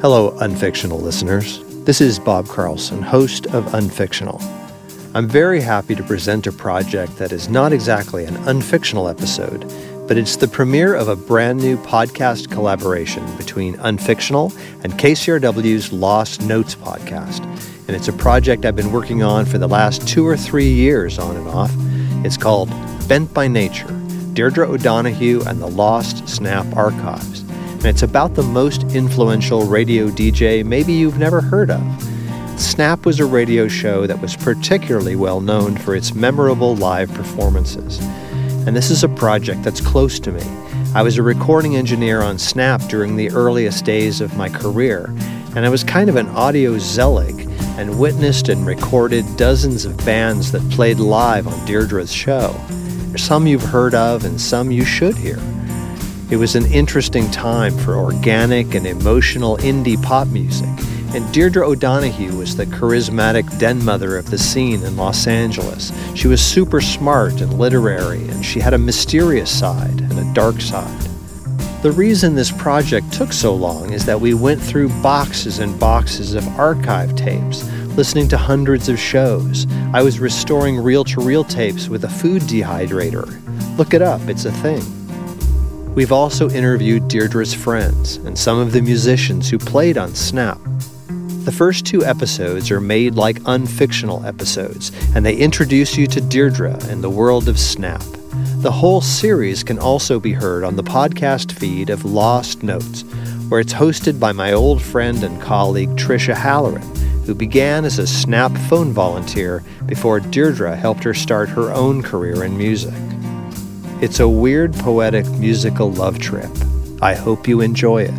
Hello, Unfictional listeners. This is Bob Carlson, host of Unfictional. I'm very happy to present a project that is not exactly an unfictional episode, but it's the premiere of a brand new podcast collaboration between Unfictional and KCRW's Lost Notes podcast. And it's a project I've been working on for the last 2 or 3 years on and off. It's called Bent by Nature, Deirdre O'Donoghue and the Lost Snap Archives. And it's about the most influential radio DJ maybe you've never heard of. Snap was a radio show that was particularly well known for its memorable live performances. And this is a project that's close to me. I was a recording engineer on Snap during the earliest days of my career, and I was kind of an audio zealot and witnessed and recorded dozens of bands that played live on Deirdre's show. Some you've heard of and some you should hear. It was an interesting time for organic and emotional indie pop music, and Deirdre O'Donoghue was the charismatic den mother of the scene in Los Angeles. She was super smart and literary, and she had a mysterious side and a dark side. The reason this project took so long is that we went through boxes and boxes of archive tapes, listening to hundreds of shows. I was restoring reel-to-reel tapes with a food dehydrator. Look it up, it's a thing. We've also interviewed Deirdre's friends and some of the musicians who played on Snap. The first 2 episodes are made like unfictional episodes, and they introduce you to Deirdre and the world of Snap. The whole series can also be heard on the podcast feed of Lost Notes, where it's hosted by my old friend and colleague Tricia Halloran, who began as a Snap phone volunteer before Deirdre helped her start her own career in music. It's a weird, poetic, musical love trip. I hope you enjoy it.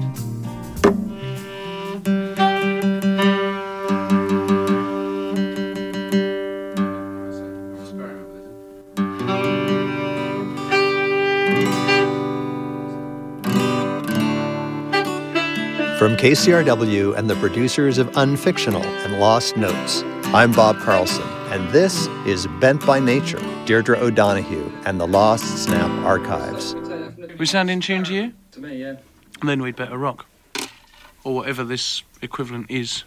From KCRW and the producers of Unfictional and Lost Notes, I'm Bob Carlson, and this is Bent by Nature, Deirdre O'Donoghue and the Lost Snap Archives. We sound in tune to you? To me, yeah. And then we'd better rock. Or whatever this equivalent is.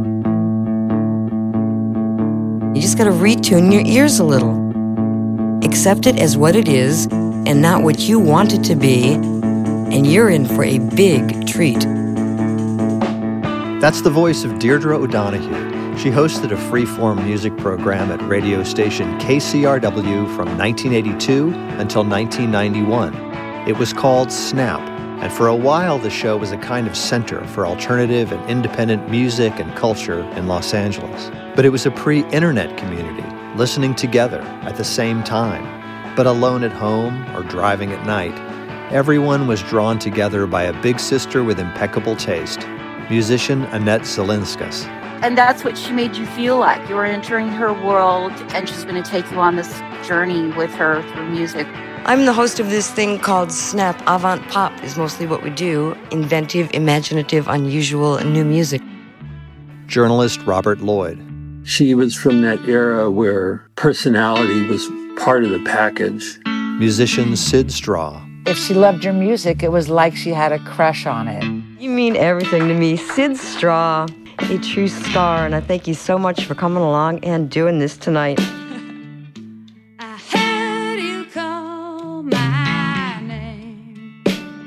You just gotta retune your ears a little. Accept it as what it is and not what you want it to be, and you're in for a big treat. That's the voice of Deirdre O'Donoghue. She hosted a free-form music program at radio station KCRW from 1982 until 1991. It was called Snap, and for a while the show was a kind of center for alternative and independent music and culture in Los Angeles. But it was a pre-internet community, listening together at the same time. But alone at home or driving at night, everyone was drawn together by a big sister with impeccable taste, musician Annette Zelinskas. And that's what she made you feel like. You were entering her world, and she's going to take you on this journey with her through music. I'm the host of this thing called Snap. Avant Pop is mostly what we do. Inventive, imaginative, unusual, and new music. Journalist Robert Lloyd. She was from that era where personality was part of the package. Musician Sid Straw. If she loved your music, it was like she had a crush on it. You mean everything to me. Sid Straw, a true star, and I thank you so much for coming along and doing this tonight. I heard you call my name.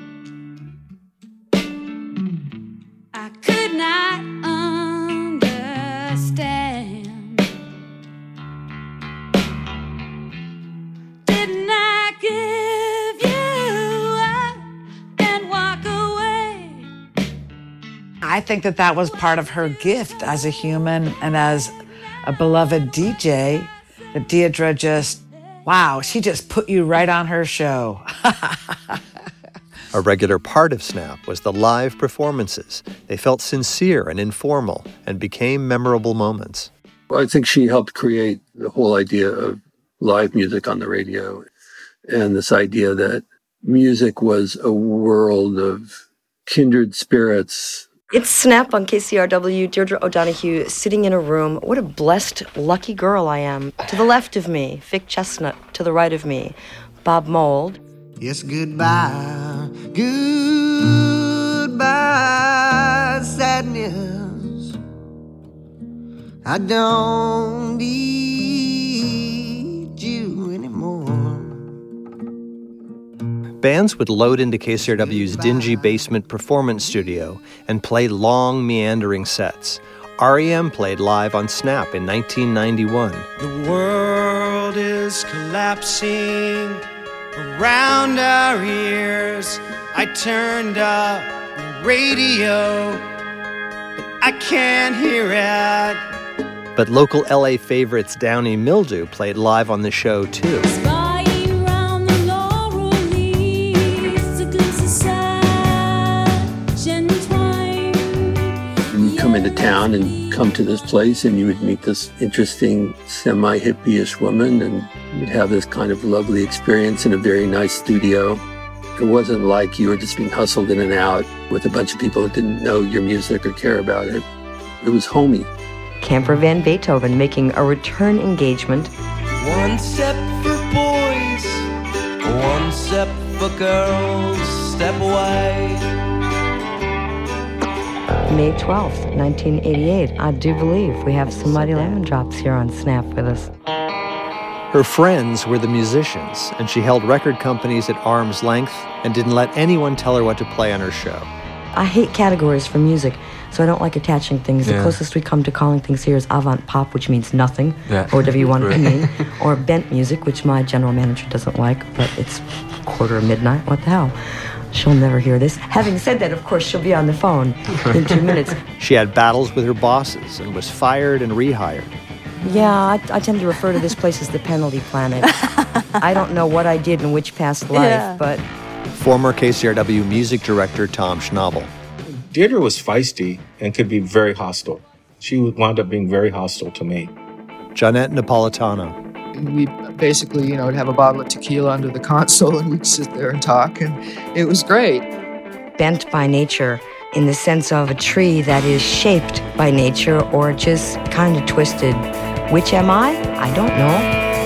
I could not understand. Didn't I give you up and walk away? I think that was part of her gift as a human and as a beloved DJ, that Deirdre just, wow, she just put you right on her show. A regular part of Snap was the live performances. They felt sincere and informal and became memorable moments. Well, I think she helped create the whole idea of live music on the radio, and this idea that music was a world of kindred spirits. It's Snap on KCRW, Deirdre O'Donoghue sitting in a room. What a blessed, lucky girl I am. To the left of me, Vic Chestnut. To the right of me, Bob Mould. Yes, goodbye, goodbye, sadness. I don't need you anymore. Bands would load into KCRW's dingy basement performance studio and play long, meandering sets. REM played live on Snap in 1991. The world is collapsing around our ears. I turned up the radio, but I can't hear it. But local LA favorites Downy Mildew played live on the show, too. You'd come into town and come to this place, and you would meet this interesting semi-hippie-ish woman, and you'd have this kind of lovely experience in a very nice studio. It wasn't like you were just being hustled in and out with a bunch of people that didn't know your music or care about it. It was homey. Camper Van Beethoven making a return engagement. One step for boys, one step for girls, step away. May 12th, 1988. I do believe we have some Mighty Lemon Drops here on Snap with us. Her friends were the musicians, and she held record companies at arm's length and didn't let anyone tell her what to play on her show. I hate categories for music, so I don't like attaching things. The closest we come to calling things here is avant pop, which means nothing, or whatever you want it to mean, or bent music, which my general manager doesn't like, but it's 1:15. What the hell? She'll never hear this. Having said that, of course, she'll be on the phone in 2 minutes. She had battles with her bosses and was fired and rehired. Yeah, I tend to refer to this place as the penalty planet. I don't know what I did in which past life, but... Former KCRW music director Tom Schnabel. Deirdre was feisty and could be very hostile. She wound up being very hostile to me. Jeanette Napolitano. We basically, would have a bottle of tequila under the console and we'd sit there and talk, and it was great. Bent by nature, in the sense of a tree that is shaped by nature or just kind of twisted. Which am I? I don't know.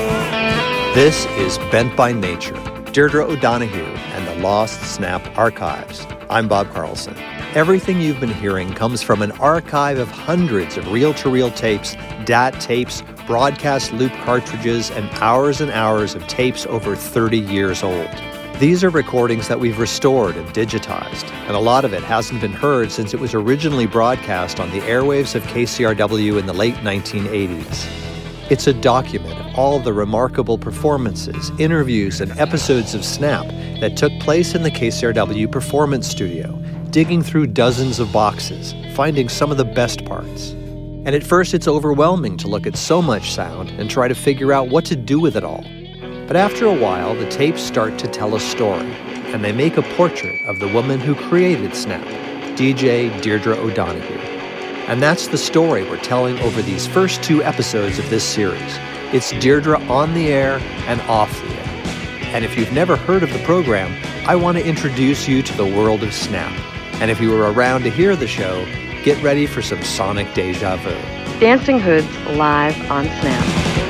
This is Bent by Nature, Deirdre O'Donoghue and the Lost Snap Archives. I'm Bob Carlson. Everything you've been hearing comes from an archive of hundreds of reel-to-reel tapes, DAT tapes, broadcast loop cartridges, and hours of tapes over 30 years old. These are recordings that we've restored and digitized, and a lot of it hasn't been heard since it was originally broadcast on the airwaves of KCRW in the late 1980s. It's a document of all the remarkable performances, interviews, and episodes of Snap that took place in the KCRW Performance Studio, digging through dozens of boxes, finding some of the best parts. And at first it's overwhelming to look at so much sound and try to figure out what to do with it all. But after a while, the tapes start to tell a story, and they make a portrait of the woman who created Snap, DJ Deirdre O'Donoghue. And that's the story we're telling over these first 2 episodes of this series. It's Deirdre on the air and off the air. And if you've never heard of the program, I want to introduce you to the world of Snap. And if you were around to hear the show, get ready for some sonic deja vu. Dancing Hoods live on Snap.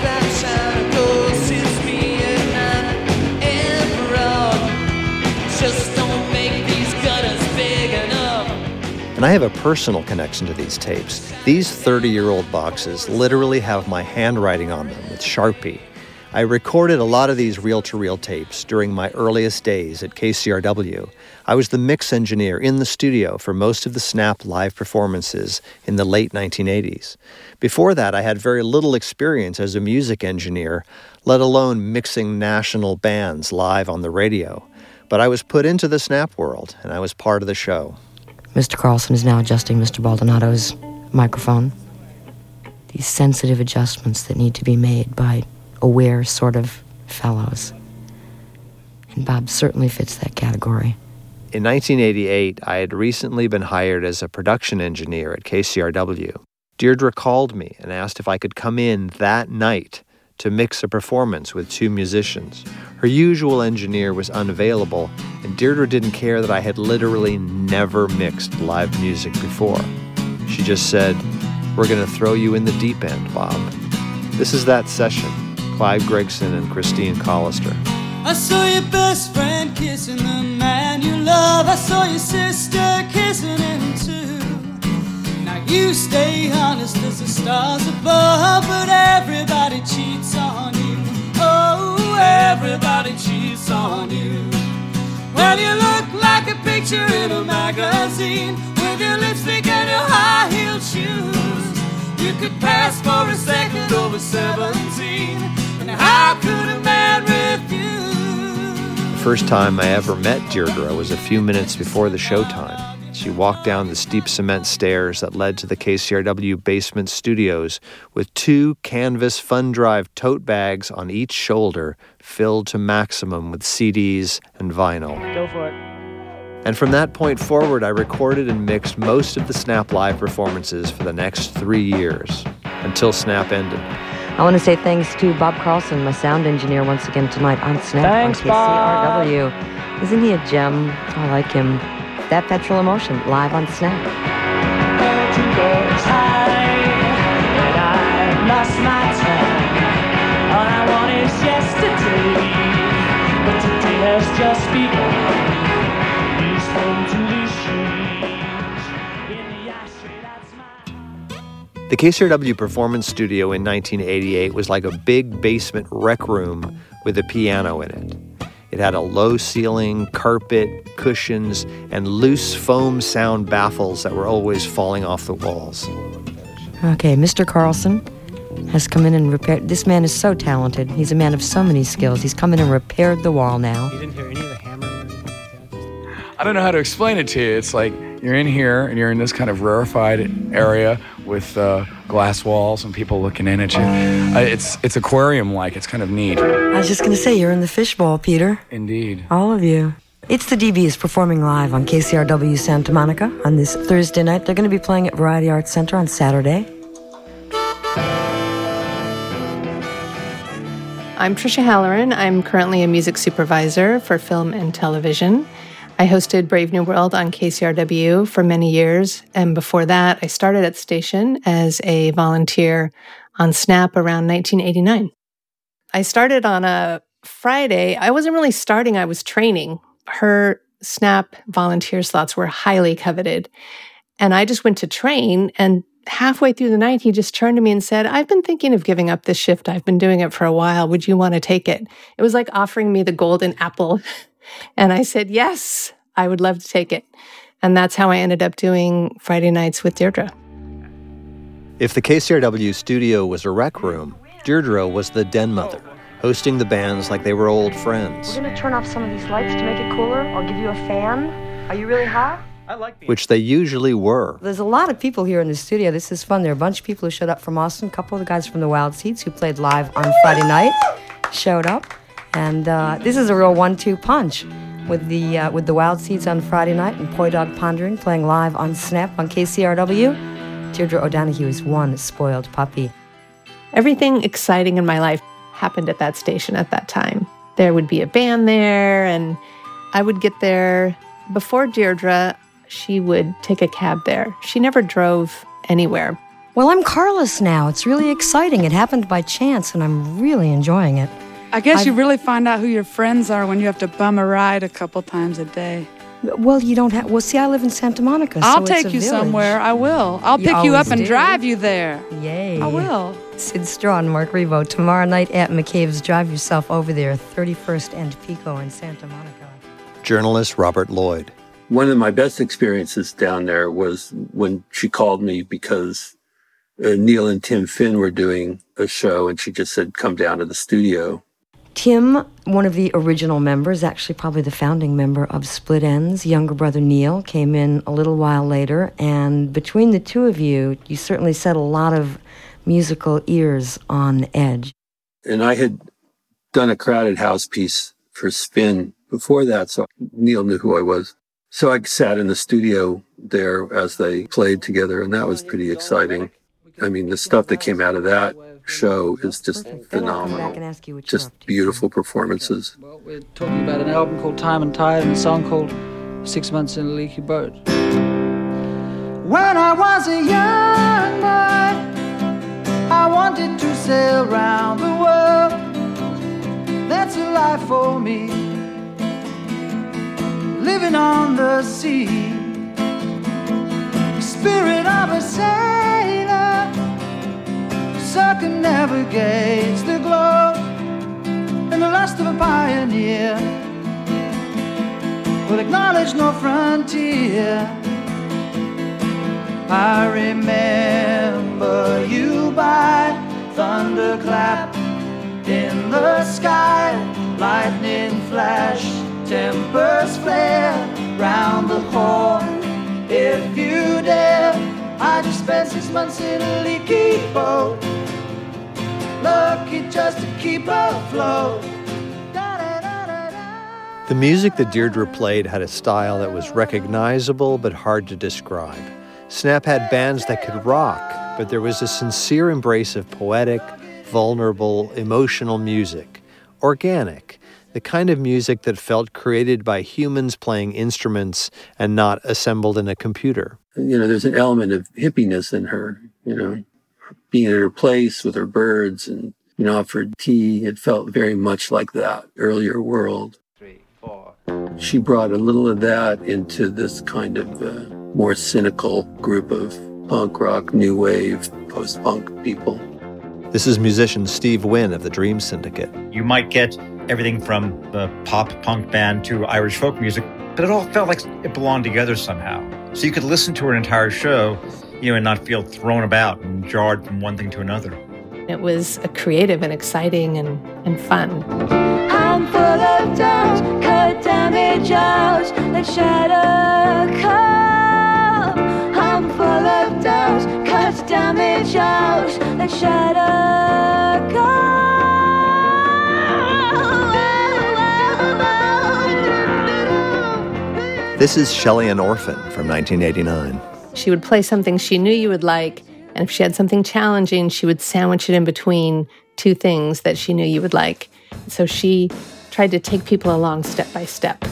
And I have a personal connection to these tapes. These 30-year-old boxes literally have my handwriting on them with Sharpie. I recorded a lot of these reel-to-reel tapes during my earliest days at KCRW. I was the mix engineer in the studio for most of the Snap live performances in the late 1980s. Before that, I had very little experience as a music engineer, let alone mixing national bands live on the radio. But I was put into the Snap world, and I was part of the show. Mr. Carlson is now adjusting Mr. Baldonado's microphone. These sensitive adjustments that need to be made by aware sort of fellows. And Bob certainly fits that category. In 1988, I had recently been hired as a production engineer at KCRW. Deirdre called me and asked if I could come in that night to mix a performance with 2 musicians. Her usual engineer was unavailable, and Deirdre didn't care that I had literally never mixed live music before. She just said, "We're going to throw you in the deep end, Bob." This is that session, Clive Gregson and Christine Collister. I saw your best friend kissing the man you love. I saw your sister kissing him too. Now You stay honest as the stars above, but everybody cheats on you. Oh, everybody cheats on you. Well, you look like a picture in a magazine with your lipstick and your high-heeled shoes. You could pass for a second over 17, and how could a man refuse? The first time I ever met Deirdre was a few minutes before the showtime. She walked down the steep cement stairs that led to the KCRW basement studios with 2 canvas Fun Drive tote bags on each shoulder filled to maximum with CDs and vinyl. Go for it. And from that point forward, I recorded and mixed most of the Snap Live performances for the next 3 years, until Snap ended. I want to say thanks to Bob Carlson, my sound engineer, once again tonight on Snap Thanks, on KCRW. Bob. Isn't he a gem? I like him. That Petrol Emotion, live on Snap. I lost my time. All I want is yesterday, but today has just begun. Please come to the streets. In the ashtray, that's my... The KCRW Performance Studio in 1988 was like a big basement rec room with a piano in it. It had a low ceiling, carpet, cushions, and loose foam sound baffles that were always falling off the walls. Okay, Mr. Carlson has come in and repaired. This man is so talented. He's a man of so many skills. He's come in and repaired the wall now. You didn't hear any of the hammering or anything like that? I don't know how to explain it to you. It's like you're in here and you're in this kind of rarefied area with glass walls and people looking in at you. It's aquarium-like. It's kind of neat. I was just going to say, you're in the fishbowl, Peter. Indeed. All of you. It's the DBs performing live on KCRW Santa Monica on this Thursday night. They're going to be playing at Variety Arts Center on Saturday. I'm Tricia Halloran. I'm currently a music supervisor for film and television. I hosted Brave New World on KCRW for many years, and before that, I started at the station as a volunteer on Snap around 1989. I started on a Friday. I wasn't really starting, I was training. Her Snap volunteer slots were highly coveted, and I just went to train, and halfway through the night, he just turned to me and said, I've been thinking of giving up this shift. I've been doing it for a while. Would you want to take it? It was like offering me the golden apple. And I said, yes, I would love to take it. And that's how I ended up doing Friday nights with Deirdre. If the KCRW studio was a rec room, Deirdre was the den mother, hosting the bands like they were old friends. We're going to turn off some of these lights to make it cooler, or give you a fan. Are you really hot? Which they usually were. There's a lot of people here in the studio. This is fun. There are a bunch of people who showed up from Austin. A couple of the guys from the Wild Seeds who played live on Friday night showed up. And this is a real 1-2 punch with the Wild Seeds on Friday night and Poi Dog Pondering playing live on Snap on KCRW. Deirdre O'Donoghue is one spoiled puppy. Everything exciting in my life happened at that station at that time. There would be a band there, and I would get there before Deirdre. She would take a cab there. She never drove anywhere. Well, I'm carless now. It's really exciting. It happened by chance, and I'm really enjoying it. I guess you really find out who your friends are when you have to bum a ride a couple times a day. Well, you don't have... Well, see, I live in Santa Monica, I'll take you somewhere. I will. I'll pick you up and drive you there. Yay. I will. Sid Straw and Mark Rebo. Tomorrow night at McCabe's. Drive yourself over there, 31st and Pico in Santa Monica. Journalist Robert Lloyd. One of my best experiences down there was when she called me because Neil and Tim Finn were doing a show, and she just said, come down to the studio. Tim, one of the original members, actually probably the founding member of Split Enz, younger brother Neil, came in a little while later, and between the two of you, you certainly set a lot of musical ears on edge. And I had done a Crowded House piece for Spin before that, so Neil knew who I was. So I sat in the studio there as they played together, and that was pretty exciting. I mean, the stuff that came out of that show is just phenomenal. Just beautiful performances. Well, we're talking about an album called Time and Tide and a song called 6 Months in a Leaky Boat. When I was a young boy, I wanted to sail round the world. That's a life for me, living on the sea. The spirit of a a sailor, circumnavigates the globe in the lust of a pioneer, will acknowledge no frontier. I remember you by thunderclap in the sky, lightning flash, tempers flare round the horn. If you dare, I just spent 6 months in a leaky boat, lucky just to keep afloat. The music that Deirdre played had a style that was recognizable but hard to describe. Snap had bands that could rock, but there was a sincere embrace of poetic, vulnerable, emotional music. Organic, the kind of music that felt created by humans playing instruments and not assembled in a computer. There's an element of hippiness in her, being at her place with her birds and, offered tea. It felt very much like that earlier world. She brought a little of that into this kind of more cynical group of punk rock, new wave, post-punk people. This is musician Steve Wynn of the Dream Syndicate. You might get everything from the pop-punk band to Irish folk music, but it all felt like it belonged together somehow. So you could listen to her entire show, and not feel thrown about and jarred from one thing to another. It was creative and exciting and fun. I'm full of doubts, cut damage out, let shadow come. I'm full of doubts, cut damage out, let shadow come. This is Shelley Ann Orphan from 1989. She would play something she knew you would like, and if she had something challenging, she would sandwich it in between two things that she knew you would like. So she tried to take people along step by step.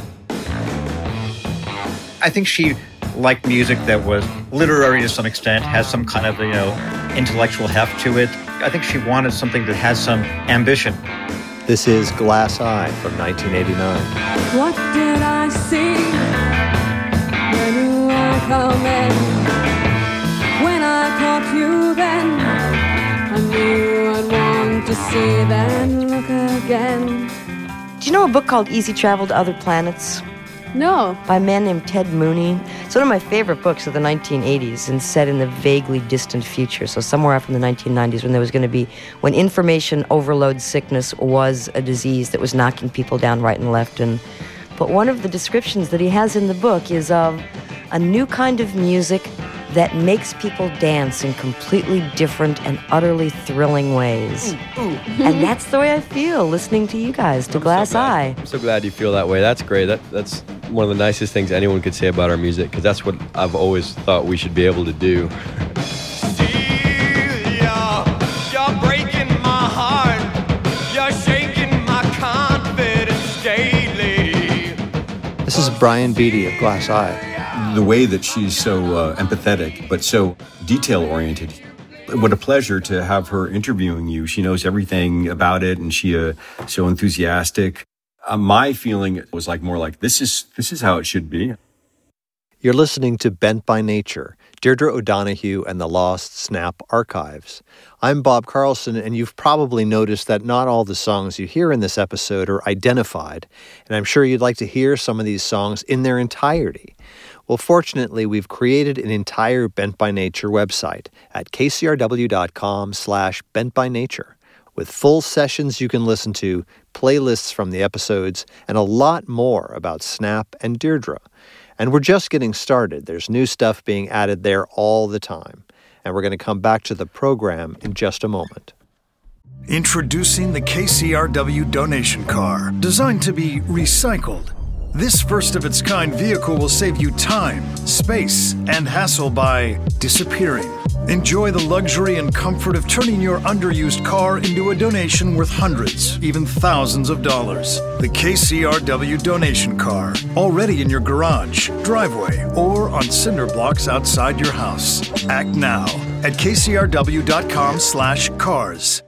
I think she liked music that was literary to some extent, has some kind of, intellectual heft to it. I think she wanted something that has some ambition. This is Glass Eye from 1989. What did I see when you were coming? When I caught you then, I knew I'd want to see then look again. Do you know a book called Easy Travel to Other Planets? No. By a man named Ted Mooney. It's one of my favorite books of the 1980s and set in the vaguely distant future. So somewhere after the 1990s when there was going to be, when information overload sickness was a disease that was knocking people down right and left. But one of the descriptions that he has in the book is of a new kind of music that makes people dance in completely different and utterly thrilling ways. And that's the way I feel listening to you guys, to Glass Eye. I'm so glad you feel that way. That's great. That's one of the nicest things anyone could say about our music, because that's what I've always thought we should be able to do. You're breaking my heart. You're shaking my confidence daily. This is Brian Beattie of Glass Eye. The way that she's so empathetic, but so detail-oriented. What a pleasure to have her interviewing you. She knows everything about it, and she so enthusiastic. My feeling was more like, this is how it should be. You're listening to Bent by Nature, Deirdre O'Donoghue and the Lost Snap Archives. I'm Bob Carlson, and you've probably noticed that not all the songs you hear in this episode are identified, and I'm sure you'd like to hear some of these songs in their entirety. Well, fortunately, we've created an entire Bent by Nature website at kcrw.com/bentbynature with full sessions you can listen to, playlists from the episodes, and a lot more about Snap and Deirdre. And we're just getting started. There's new stuff being added there all the time. And we're going to come back to the program in just a moment. Introducing the KCRW donation car, designed to be recycled. This first-of-its-kind vehicle will save you time, space, and hassle by disappearing. Enjoy the luxury and comfort of turning your underused car into a donation worth hundreds, even thousands of dollars. The KCRW donation car, already in your garage, driveway, or on cinder blocks outside your house. Act now at kcrw.com/cars.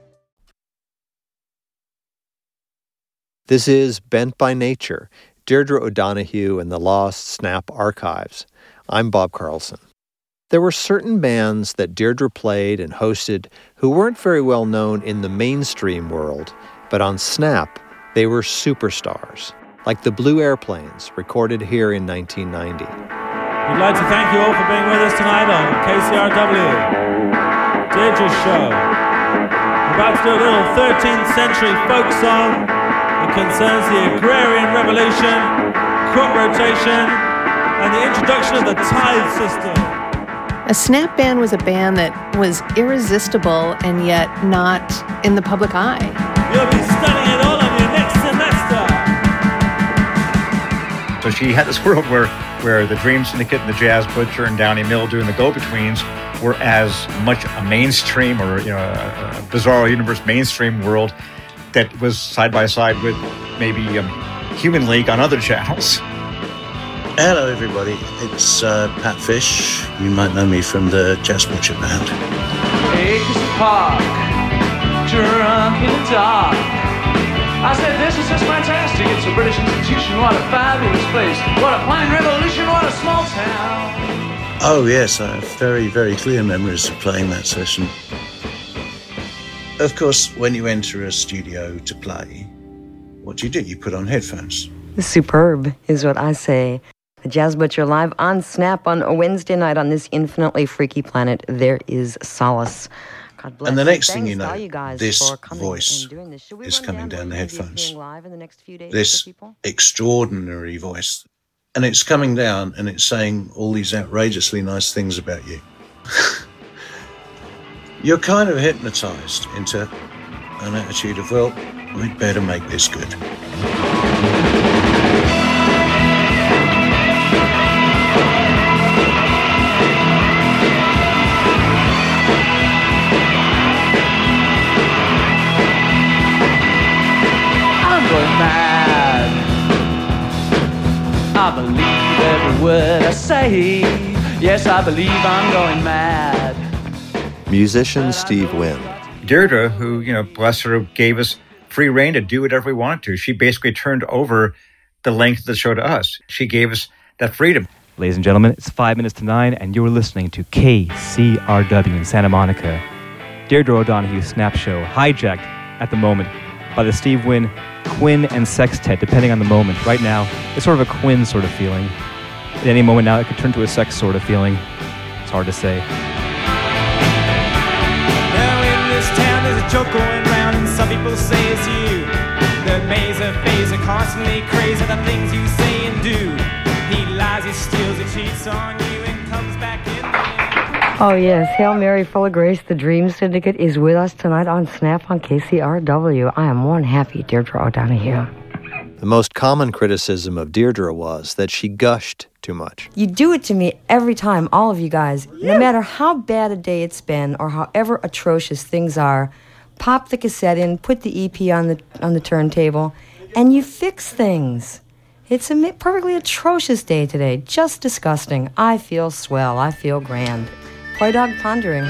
This is Bent by Nature, Deirdre O'Donoghue and the Lost Snap Archives. I'm Bob Carlson. There were certain bands that Deirdre played and hosted who weren't very well known in the mainstream world, but on Snap, they were superstars, like the Blue Airplanes, recorded here in 1990. We'd like to thank you all for being with us tonight on KCRW, Deirdre's show. We're about to do a little 13th century folk song that concerns the agrarian revolution, crop rotation, and the introduction of the tithe system. A Snap band was a band that was irresistible and yet not in the public eye. You'll be studying it all on your next semester. So she had this world where the Dream Syndicate and the Jazz Butcher and Downey Mildew and the Go-Betweens were as much a mainstream or a Bizarro Universe mainstream world that was side by side with maybe Human League on other channels. Hello everybody, it's Pat Fish. You might know me from the Jazz Butcher band. Acres Park, drunk in the dark. I said this is just fantastic, it's a British institution, what a fabulous place. What a fine revolution, what a small town. Oh yes, I have very, very clear memories of playing that session. Of course, when you enter a studio to play, what do? You put on headphones. Superb is what I say. The Jazz Butcher live on Snap on a Wednesday night on this infinitely freaky planet. There is solace. God bless. And the next thing you Thanks know, to all you guys this for coming voice and doing this. Should we is run coming down down the what you're gonna be headphones. hearing live in the next few days This for people? extraordinary voice. And it's coming down and it's saying all these outrageously nice things about you. You're kind of hypnotized into an attitude of, well, we'd better make this good. Mad. I believe every word I say. Yes, I believe I'm going mad. Musician Steve Wynn. Deirdre, who, bless her, gave us free reign to do whatever we wanted to. She basically turned over the length of the show to us. She gave us that freedom. Ladies and gentlemen, it's 5 minutes to 9, and you're listening to KCRW in Santa Monica. Deirdre O'Donohue's Snap Show, hijacked at the moment by the Steve Wynn Quinn and Sextet, depending on the moment. Right now, it's sort of a Quinn sort of feeling. At any moment now, it could turn to a sex sort of feeling. It's hard to say. Now in this town there's a joke going round, and some people say it's you. The Mazer phase are constantly crazy, the things you say and do. He lies, he steals, he cheats on you, and comes back in. Oh, yes. Hail Mary, full of grace. The Dream Syndicate is with us tonight on Snap on KCRW. I am one happy Deirdre O'Donohue. The most common criticism of Deirdre was that she gushed too much. You do it to me every time, all of you guys. No matter how bad a day it's been or however atrocious things are, pop the cassette in, put the EP on the turntable, and you fix things. It's a perfectly atrocious day today. Just disgusting. I feel swell. I feel grand. Play Dog Pondering.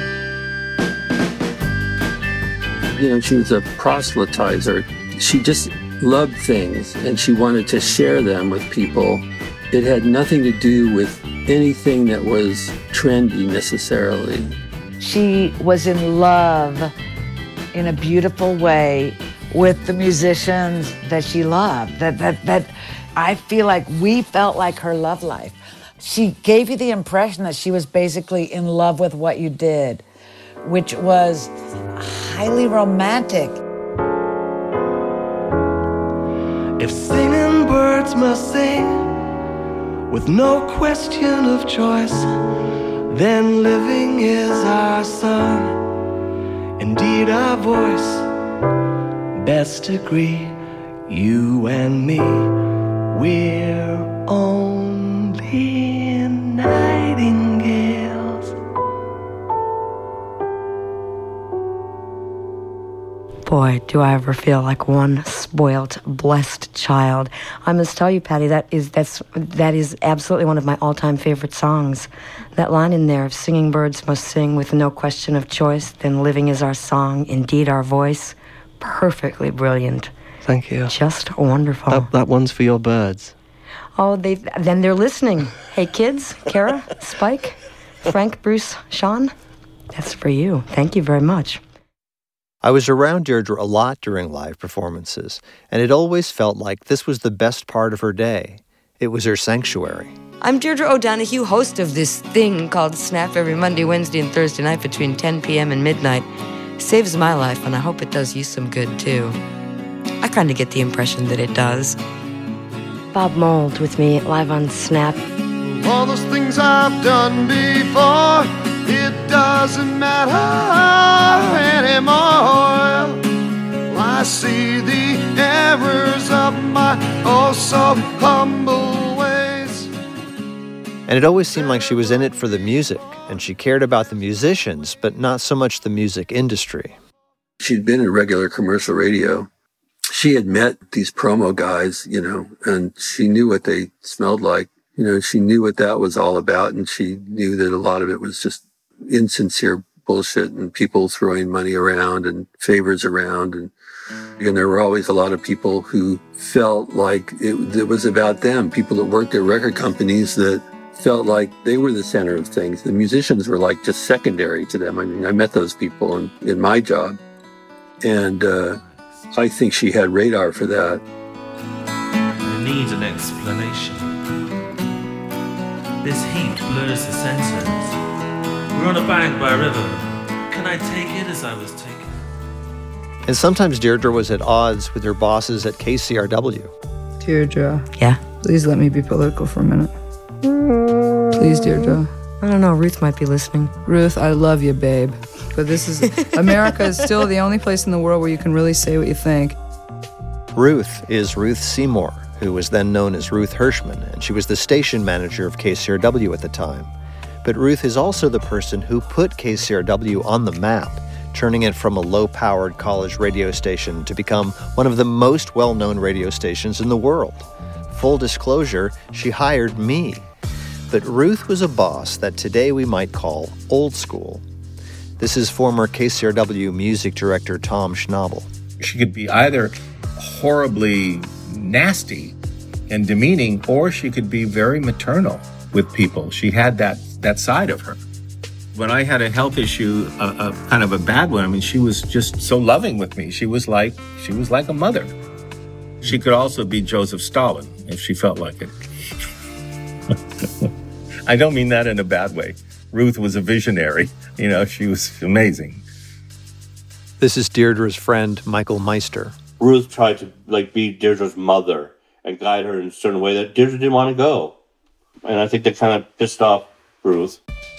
She was a proselytizer. She just loved things, and she wanted to share them with people. It had nothing to do with anything that was trendy necessarily. She was in love in a beautiful way with the musicians that she loved. That I feel like we felt like her love life. She gave you the impression that she was basically in love with what you did, which was highly romantic. If singing birds must sing with no question of choice, then living is our song, indeed our voice. Best agree, you and me, we're only nightingales. Boy, do I ever feel like one spoilt, blessed child. I must tell you, Patty, that is absolutely one of my all-time favorite songs. That line in there, singing birds must sing with no question of choice, then living is our song, indeed our voice. Perfectly brilliant. Thank you. Just wonderful. That one's for your birds. Oh, then they're listening. Hey, kids, Kara, Spike, Frank, Bruce, Sean, that's for you. Thank you very much. I was around Deirdre a lot during live performances, and it always felt like this was the best part of her day. It was her sanctuary. I'm Deirdre O'Donoghue, host of this thing called Snap every Monday, Wednesday, and Thursday night between 10 p.m. and midnight. Saves my life, and I hope it does you some good, too. I kind of get the impression that it does. Bob Mould with me, live on Snap. All those things I've done before, it doesn't matter anymore. I see the errors of my oh so humble ways. And it always seemed like she was in it for the music, and she cared about the musicians, but not so much the music industry. She'd been in regular commercial radio. She had met these promo guys, and she knew what they smelled like. She knew what that was all about, and she knew that a lot of it was just insincere bullshit and people throwing money around and favors around. And there were always a lot of people who felt like it was about them, people that worked at record companies that felt like they were the center of things. The musicians were like just secondary to them. I mean, I met those people in my job, and I think she had radar for that. It needs an explanation. This heat blurs the senses. We're on a bank by a river. Can I take it as I was taken? And sometimes Deirdre was at odds with her bosses at KCRW. Deirdre. Yeah? Please let me be political for a minute. Please, Deirdre. I don't know, Ruth might be listening. Ruth, I love you, babe. But America is still the only place in the world where you can really say what you think. Ruth is Ruth Seymour, who was then known as Ruth Hirschman, and she was the station manager of KCRW at the time. But Ruth is also the person who put KCRW on the map, turning it from a low-powered college radio station to become one of the most well-known radio stations in the world. Full disclosure, she hired me. But Ruth was a boss that today we might call old school. This is former KCRW music director Tom Schnabel. She could be either horribly nasty and demeaning, or she could be very maternal with people. She had that side of her. When I had a health issue, kind of a bad one, I mean, she was just so loving with me. She was like a mother. She could also be Joseph Stalin if she felt like it. I don't mean that in a bad way. Ruth was a visionary. She was amazing. This is Deirdre's friend, Michael Meister. Ruth tried to be Deirdre's mother and guide her in a certain way that Deirdre didn't want to go. And I think that kind of pissed off Ruth.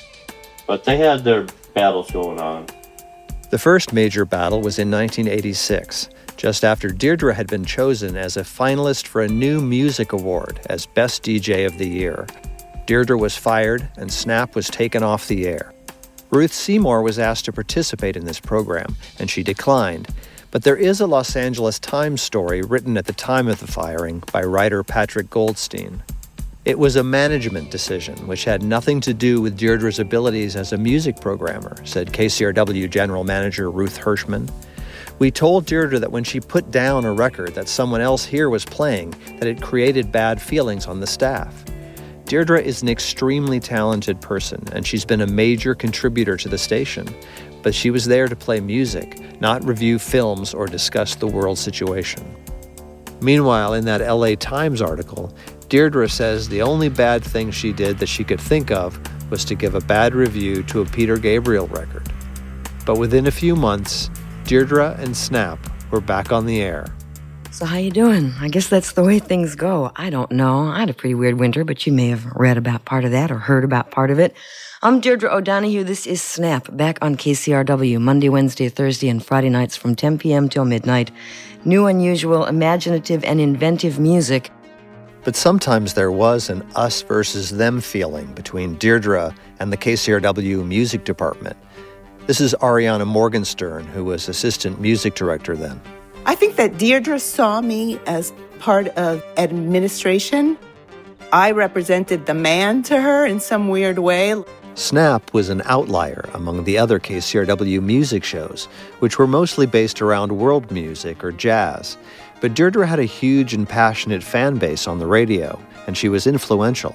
But they had their battles going on. The first major battle was in 1986, just after Deirdre had been chosen as a finalist for a new music award as Best DJ of the Year. Deirdre was fired and Snap was taken off the air. Ruth Seymour was asked to participate in this program, and she declined. But there is a Los Angeles Times story written at the time of the firing by writer Patrick Goldstein. It was a management decision, which had nothing to do with Deirdre's abilities as a music programmer, said KCRW General Manager Ruth Hirschman. We told Deirdre that when she put down a record that someone else here was playing, that it created bad feelings on the staff. Deirdre is an extremely talented person, and she's been a major contributor to the station. But she was there to play music, not review films or discuss the world situation. Meanwhile, in that LA Times article, Deirdre says the only bad thing she did that she could think of was to give a bad review to a Peter Gabriel record. But within a few months, Deirdre and Snap were back on the air. So how you doing? I guess that's the way things go. I don't know. I had a pretty weird winter, but you may have read about part of that or heard about part of it. I'm Deirdre O'Donoghue. This is Snap, back on KCRW, Monday, Wednesday, Thursday, and Friday nights from 10 p.m. till midnight. New, unusual, imaginative, and inventive music. But sometimes there was an us versus them feeling between Deirdre and the KCRW music department. This is Ariana Morgenstern, who was assistant music director then. I think that Deirdre saw me as part of administration. I represented the man to her in some weird way. Snap was an outlier among the other KCRW music shows, which were mostly based around world music or jazz. But Deirdre had a huge and passionate fan base on the radio, and she was influential.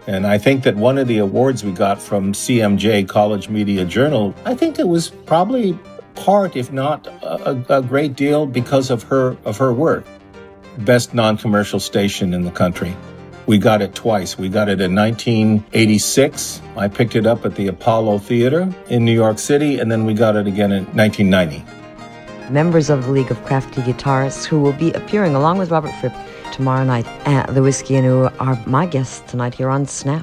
And I think that one of the awards we got from CMJ, College Media Journal, I think it was probably part, if not a great deal, because of her work. Best non-commercial station in the country. We got it twice. We got it in 1986. I picked it up at the Apollo Theater in New York City, and then we got it again in 1990. Members of the League of Crafty Guitarists who will be appearing along with Robert Fripp tomorrow night at the Whiskey and Ooh are my guests tonight here on Snap.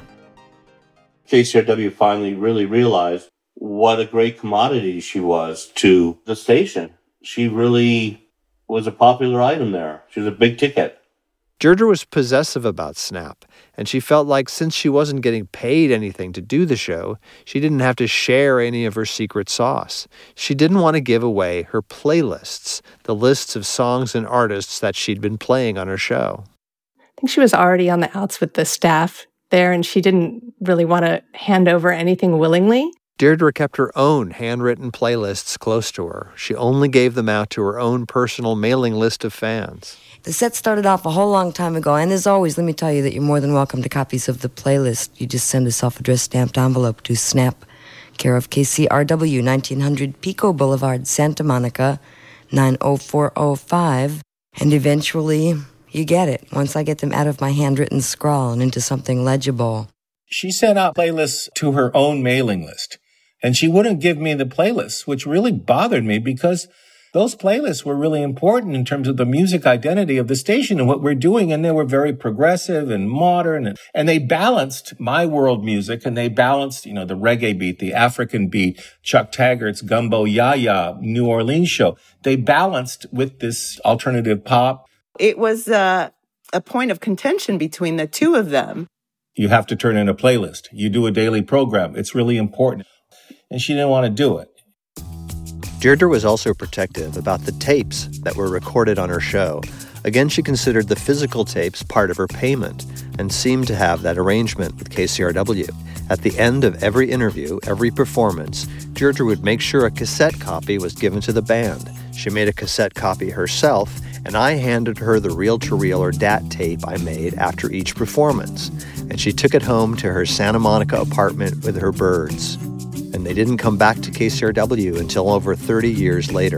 KCRW finally really realized what a great commodity she was to the station. She really was a popular item there. She was a big ticket. Deirdre was possessive about Snap, and she felt like since she wasn't getting paid anything to do the show, she didn't have to share any of her secret sauce. She didn't want to give away her playlists, the lists of songs and artists that she'd been playing on her show. I think she was already on the outs with the staff there, and she didn't really want to hand over anything willingly. Deirdre kept her own handwritten playlists close to her. She only gave them out to her own personal mailing list of fans. The set started off a whole long time ago, and as always, let me tell you that you're more than welcome to copies of the playlist. You just send a self-addressed stamped envelope to Snap, care of KCRW, 1900 Pico Boulevard, Santa Monica, 90405, and eventually you get it, once I get them out of my handwritten scrawl and into something legible. She sent out playlists to her own mailing list, and she wouldn't give me the playlists, which really bothered me because those playlists were really important in terms of the music identity of the station and what we're doing, and they were very progressive and modern, and they balanced my world music, and they balanced, the reggae beat, the African beat, Chuck Taggart's Gumbo Yaya, New Orleans show. They balanced with this alternative pop. It was a point of contention between the two of them. You have to turn in a playlist. You do a daily program. It's really important. And she didn't want to do it. Deirdre was also protective about the tapes that were recorded on her show. Again, she considered the physical tapes part of her payment and seemed to have that arrangement with KCRW. At the end of every interview, every performance, Deirdre would make sure a cassette copy was given to the band. She made a cassette copy herself, and I handed her the reel-to-reel or DAT tape I made after each performance. And she took it home to her Santa Monica apartment with her birds. And they didn't come back to KCRW until over 30 years later.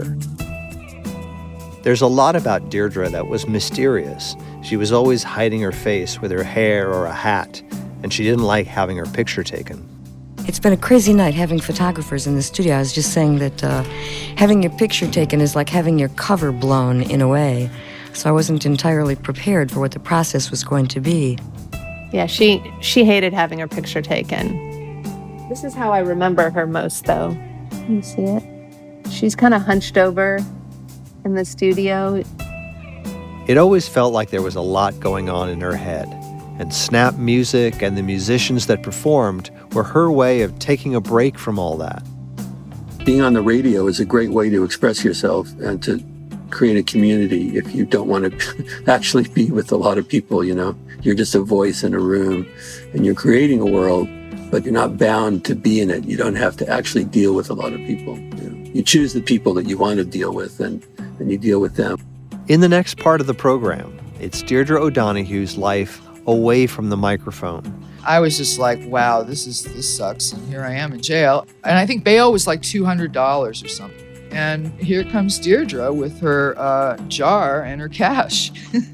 There's a lot about Deirdre that was mysterious. She was always hiding her face with her hair or a hat, and she didn't like having her picture taken. It's been a crazy night having photographers in the studio. I was just saying that having your picture taken is like having your cover blown in a way. So I wasn't entirely prepared for what the process was going to be. Yeah, she hated having her picture taken. This is how I remember her most, though. Can you see it? She's kind of hunched over in the studio. It always felt like there was a lot going on in her head, and Snap Music and the musicians that performed were her way of taking a break from all that. Being on the radio is a great way to express yourself and to create a community if you don't want to actually be with a lot of people, You're just a voice in a room, and you're creating a world, but you're not bound to be in it. You don't have to actually deal with a lot of people. You choose the people that you want to deal with, and you deal with them. In the next part of the program, it's Deirdre O'Donohue's life away from the microphone. I was just like, wow, this sucks, and here I am in jail. And I think bail was like $200 or something. And here comes Deirdre with her jar and her cash.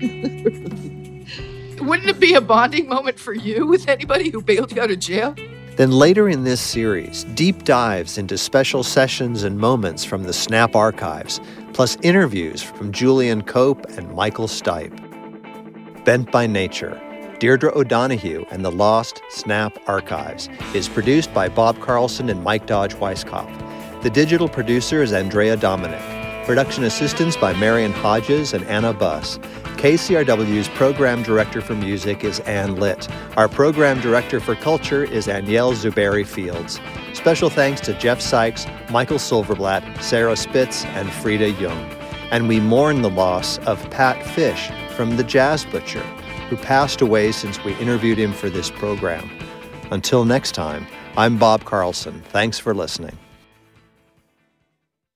Wouldn't it be a bonding moment for you with anybody who bailed you out of jail? Then later in this series, deep dives into special sessions and moments from the Snap archives, plus interviews from Julian Cope and Michael Stipe. Bent by Nature, Deirdre O'Donohue and the Lost Snap Archives is produced by Bob Carlson and Mike Dodge Weisskopf. The digital producer is Andrea Dominic. Production assistants by Marion Hodges and Anna Buss. KCRW's program director for music is Ann Litt. Our program director for culture is Anielle Zuberi Fields. Special thanks to Jeff Sykes, Michael Silverblatt, Sarah Spitz, and Frida Jung. And we mourn the loss of Pat Fish from The Jazz Butcher, who passed away since we interviewed him for this program. Until next time, I'm Bob Carlson. Thanks for listening.